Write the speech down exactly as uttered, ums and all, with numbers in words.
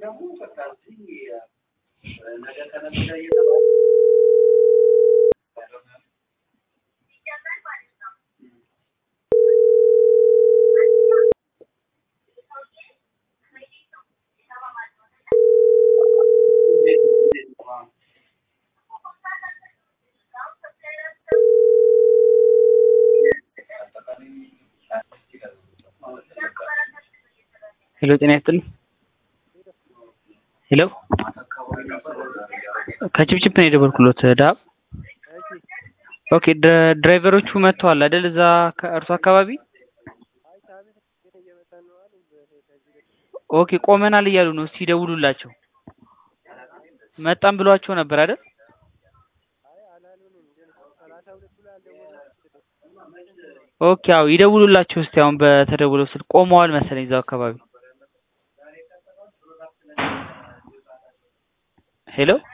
ሄሎ ጤና ይስጥልኝ። ሄሎ ከችፕችፕ ነው የደወልኩሎት ዳብ። ኦኬ ድራይቨሮቹ መጥተዋል አይደል? እዛ ከእርሱ አካባቢ ኦኬ ቆመናል እያሉ ነው። እስቲ ደውሉላቸው። መጣን ብሏቸው ነበር አይደል? ኦኬ አዎ ይደውሉላቸው እስቲ። አሁን በተደውለው ስልክ ቆመዋል መሰለኝ እዛው አካባቢ። ሄሎ